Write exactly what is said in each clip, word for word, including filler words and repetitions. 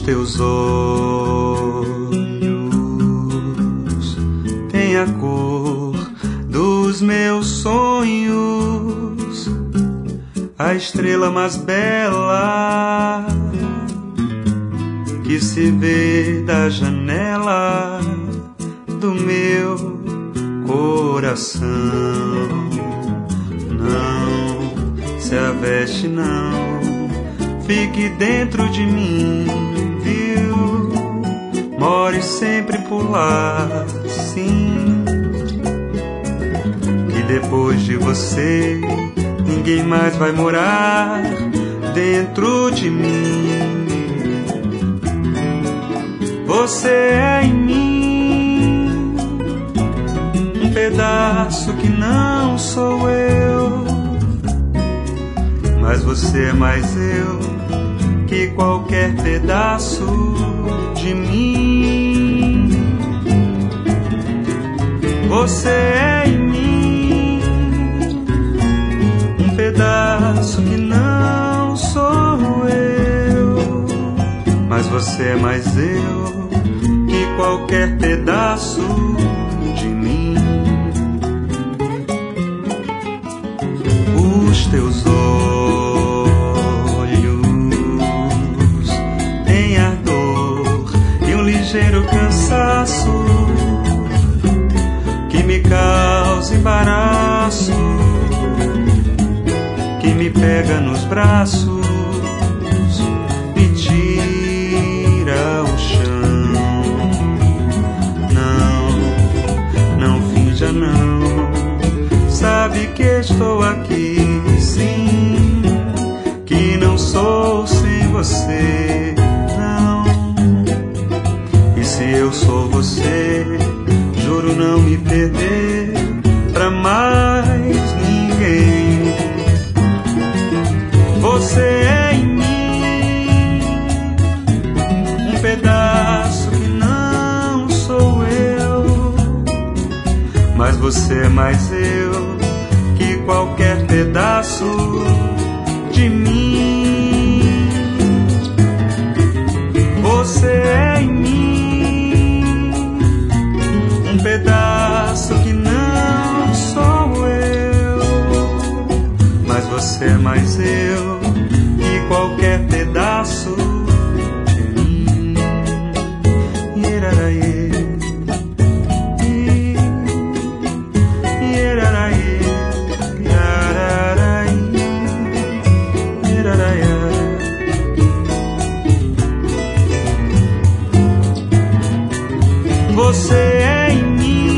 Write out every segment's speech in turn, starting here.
teus olhos têm a cor dos meus sonhos, a estrela mais bela que se vê da janela do meu coração. Não se aveste, não, fique dentro de mim, viu? More sempre por lá, sim. Que depois de você ninguém mais vai morar dentro de mim. Você é em mim um pedaço que não sou eu, mas você é mais eu que qualquer pedaço de mim. Você é em mim um pedaço que não sou eu, mas você é mais eu que qualquer pedaço de mim. Os teus olhos têm ardor e um ligeiro cansaço que me causa embaraço, que me pega nos braços, me tira o chão. Não, não finja não, sabe que estou aqui, sim, que não sou sem você, não. E se eu sou você, juro não me perder pra mais ninguém. Você é em mim um pedaço que não sou eu, mas você é mais eu que qualquer pedaço de mim. Você é em mim um pedaço que não sou eu, mas você é mais eu que qualquer pedaço de mim. Yeraraie, yeraraie, yararaie, yeraraie. Você é em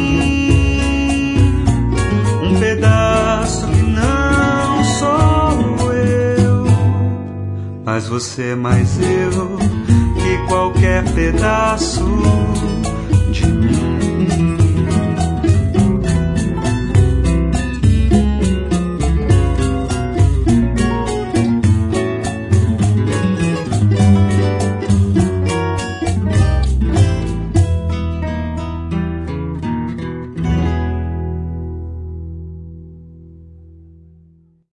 mim um pedaço que não sou eu, mas você é mais eu que qualquer pedaço de mim.